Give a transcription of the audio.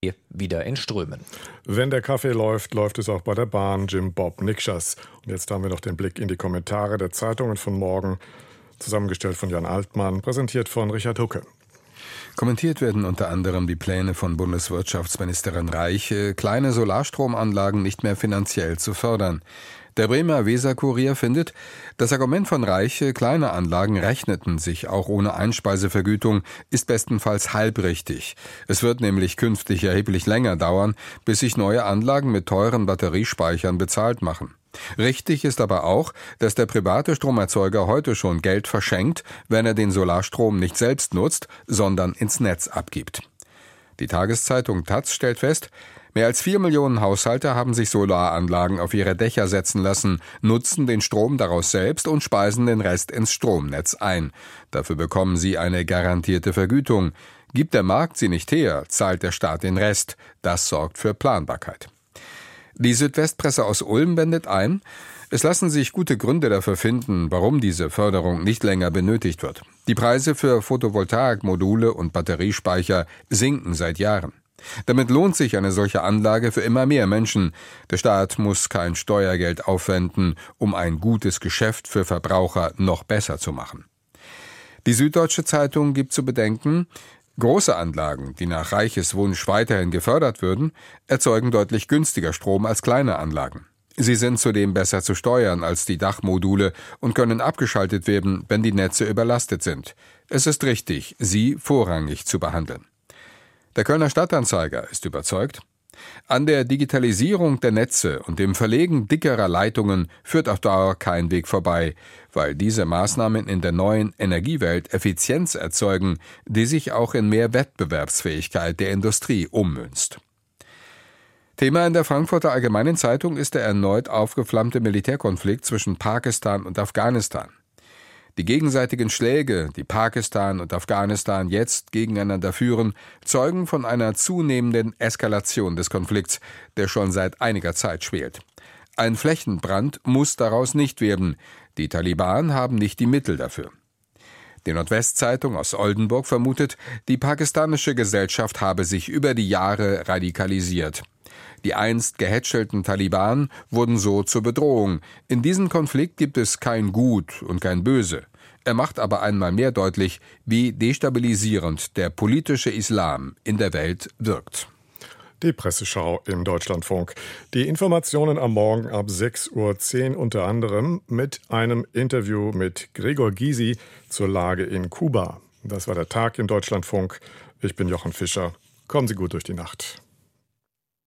wieder in Strömen. Wenn der Kaffee läuft, läuft es auch bei der Bahn. Jim Bob Nikschas. Und jetzt haben wir noch den Blick in die Kommentare der Zeitungen von morgen. Zusammengestellt von Jan Altmann, präsentiert von Richard Hucke. Kommentiert werden unter anderem die Pläne von Bundeswirtschaftsministerin Reiche, kleine Solarstromanlagen nicht mehr finanziell zu fördern. Der Bremer Weser-Kurier findet, das Argument von Reiche, kleine Anlagen rechneten sich auch ohne Einspeisevergütung, ist bestenfalls halbrichtig. Es wird nämlich künftig erheblich länger dauern, bis sich neue Anlagen mit teuren Batteriespeichern bezahlt machen. Richtig ist aber auch, dass der private Stromerzeuger heute schon Geld verschenkt, wenn er den Solarstrom nicht selbst nutzt, sondern ins Netz abgibt. Die Tageszeitung taz stellt fest, mehr als 4 Millionen Haushalte haben sich Solaranlagen auf ihre Dächer setzen lassen, nutzen den Strom daraus selbst und speisen den Rest ins Stromnetz ein. Dafür bekommen sie eine garantierte Vergütung. Gibt der Markt sie nicht her, zahlt der Staat den Rest. Das sorgt für Planbarkeit. Die Südwestpresse aus Ulm wendet ein, es lassen sich gute Gründe dafür finden, warum diese Förderung nicht länger benötigt wird. Die Preise für Photovoltaikmodule und Batteriespeicher sinken seit Jahren. Damit lohnt sich eine solche Anlage für immer mehr Menschen. Der Staat muss kein Steuergeld aufwenden, um ein gutes Geschäft für Verbraucher noch besser zu machen. Die Süddeutsche Zeitung gibt zu bedenken, große Anlagen, die nach Reiches Wunsch weiterhin gefördert würden, erzeugen deutlich günstiger Strom als kleine Anlagen. Sie sind zudem besser zu steuern als die Dachmodule und können abgeschaltet werden, wenn die Netze überlastet sind. Es ist richtig, sie vorrangig zu behandeln. Der Kölner Stadtanzeiger ist überzeugt, an der Digitalisierung der Netze und dem Verlegen dickerer Leitungen führt auf Dauer kein Weg vorbei, weil diese Maßnahmen in der neuen Energiewelt Effizienz erzeugen, die sich auch in mehr Wettbewerbsfähigkeit der Industrie ummünzt. Thema in der Frankfurter Allgemeinen Zeitung ist der erneut aufgeflammte Militärkonflikt zwischen Pakistan und Afghanistan. Die gegenseitigen Schläge, die Pakistan und Afghanistan jetzt gegeneinander führen, zeugen von einer zunehmenden Eskalation des Konflikts, der schon seit einiger Zeit schwelt. Ein Flächenbrand muss daraus nicht werden. Die Taliban haben nicht die Mittel dafür. Die Nordwestzeitung aus Oldenburg vermutet, die pakistanische Gesellschaft habe sich über die Jahre radikalisiert. Die einst gehätschelten Taliban wurden so zur Bedrohung. In diesem Konflikt gibt es kein Gut und kein Böse. Er macht aber einmal mehr deutlich, wie destabilisierend der politische Islam in der Welt wirkt. Die Presseschau im Deutschlandfunk. Die Informationen am Morgen ab 6:10 Uhr unter anderem mit einem Interview mit Gregor Gysi zur Lage in Kuba. Das war der Tag im Deutschlandfunk. Ich bin Jochen Fischer. Kommen Sie gut durch die Nacht.